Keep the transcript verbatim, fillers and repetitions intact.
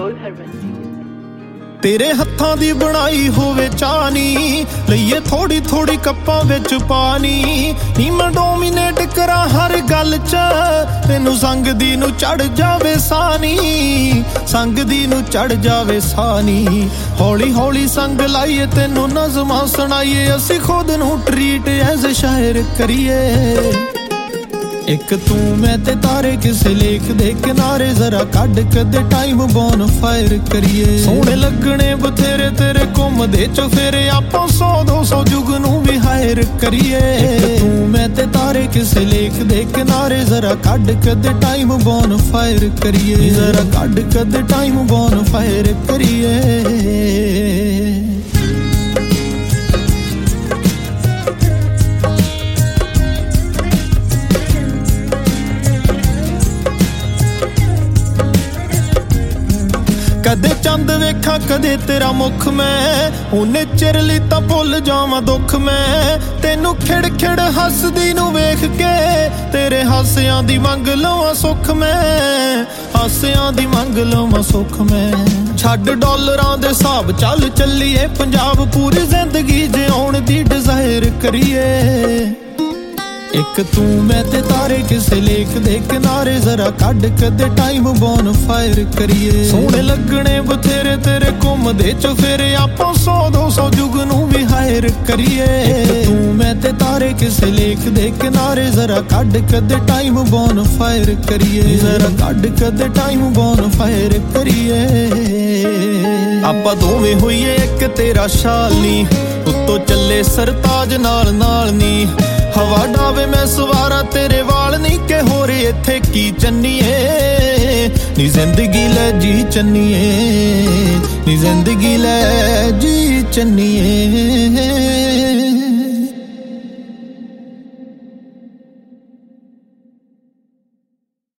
ਅਨਮੋਲ ਹਰਮਨ ਜੀ। तेरे हत्थां दी बनाई होवे चानी लईए थोड़ी थोड़ी कप्पां विच पानी नी मैं डोमीनेट करा हर गल च तेनू संग दी नू चढ़ जावे सानी संग दी नू चढ़ जावे सानी हौली हौली संग लाइए तेनू नज़मां सुनाइए असी खुद नू ट्रीट एज शायर करिए एक तू मैं ते तारे किसे लेख दे किनारे जरा कड कदे टाइम बोन फायर करिए सोहणे लगने बथेरे तेरे घुमदे चफेरे आपां सौ दो सौ जुग नू भी हायर करिए एक तू मैं ते तारे किसे लेख दे किनारे जरा कड कदे टाइम बोन फायर करिए जरा कड कदे टाइम बोन फायर करिए। कदे चंद वेखा कदे तेरा मुख मैं उन्ने चिर ली तां भुल जावां दुख मैं तेनू खिड़ खिड़ हसदी नू वेख के तेरे हासियां दी मंग लवां सुख मैं हासियां दी मंग लवां सुख मैं छड्ड डॉलरां दे हिसाब चल चलिए पंजाब पूरी जिंदगी जिउण दी डिजायर करिए एक तू मैं ते तारे किसे लेख दे किनारे जरा कड कदे टाइम बोन फायर करिए सोहणे लगने बथेरे तेरे घुमदे चफेरे आपां सौ दो सौ जुग नू भी हायर करिए एक तू मैं ते तारे किसे लेख दे किनारे जरा कड कदे टाइम बोन फायर करिए जरा कड कदे टाइम बोन फायर करिए आपां दोवें होइए एक तेरा शाल नी उत्तों चले सरताज नाल नाल नी हवा डावे मैं सवारा तेरे वाल नी के हो रहे इत्थे की चन्नीए नी जिंदगी लै जी चन्नीए नी जिंदगी लै जी चन्नीए।